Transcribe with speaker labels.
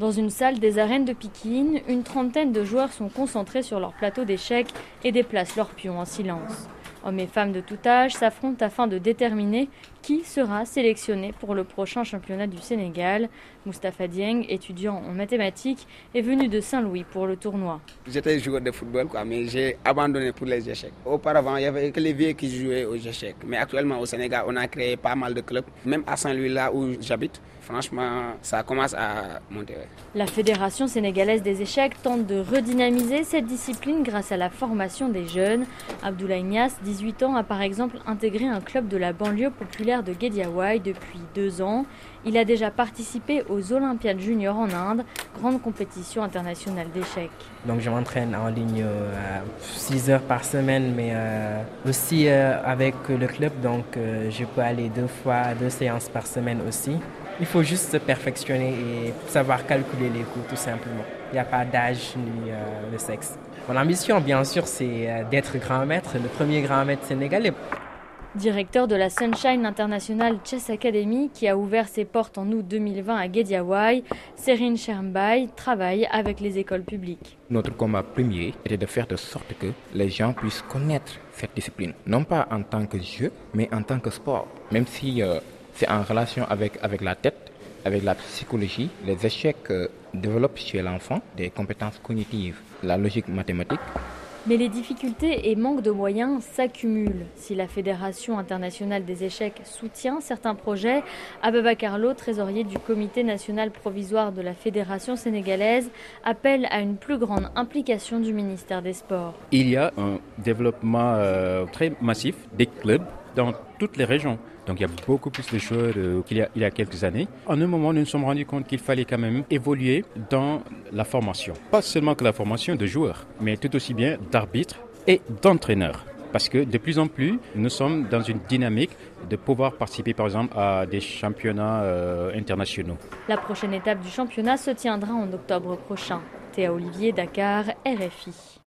Speaker 1: Dans une salle des arènes de Pikine, une trentaine de joueurs sont concentrés sur leur plateau d'échecs et déplacent leurs pions en silence. Hommes et femmes de tout âge s'affrontent afin de déterminer qui sera sélectionné pour le prochain championnat du Sénégal. Moustapha Dieng, étudiant en mathématiques, est venu de Saint-Louis pour le tournoi.
Speaker 2: J'étais joueur de football, mais j'ai abandonné pour les échecs. Auparavant, il n'y avait que les vieux qui jouaient aux échecs. Mais actuellement, au Sénégal, on a créé pas mal de clubs. Même à Saint-Louis, là où j'habite, franchement, ça commence à monter.
Speaker 1: La Fédération sénégalaise des échecs tente de redynamiser cette discipline grâce à la formation des jeunes. Abdoulaye Niass, 18 ans, a par exemple intégré un club de la banlieue populaire de Guédiawaye depuis 2 ans. Il a déjà participé aux Olympiades juniors en Inde, grande compétition internationale d'échecs.
Speaker 3: Donc je m'entraîne en ligne 6 heures par semaine, mais aussi avec le club, donc je peux aller 2 séances par semaine aussi. Il faut juste se perfectionner et savoir calculer les coups tout simplement. Il n'y a pas d'âge ni de sexe. Mon ambition, bien sûr, c'est d'être grand maître, le premier grand maître sénégalais.
Speaker 1: Directeur de la Sunshine International Chess Academy, qui a ouvert ses portes en août 2020 à Guédiawaye, Serine Chermbaye travaille avec les écoles publiques.
Speaker 4: Notre combat premier était de faire de sorte que les gens puissent connaître cette discipline, non pas en tant que jeu, mais en tant que sport. Même si c'est en relation avec la tête, avec la psychologie, les échecs développent chez l'enfant des compétences cognitives, la logique mathématique.
Speaker 1: Mais les difficultés et manque de moyens s'accumulent. Si la Fédération internationale des échecs soutient certains projets, Ababacar Lo, trésorier du comité national provisoire de la Fédération sénégalaise, appelle à une plus grande implication du ministère des Sports.
Speaker 5: Il y a un développement très massif des clubs dans toutes les régions. Donc il y a beaucoup plus de joueurs qu'il y a quelques années. En un moment, nous nous sommes rendus compte qu'il fallait quand même évoluer dans la formation. Pas seulement que la formation de joueurs, mais tout aussi bien d'arbitres et d'entraîneurs. Parce que de plus en plus, nous sommes dans une dynamique de pouvoir participer par exemple à des championnats internationaux.
Speaker 1: La prochaine étape du championnat se tiendra en octobre prochain. Théa Olivier, Dakar, RFI.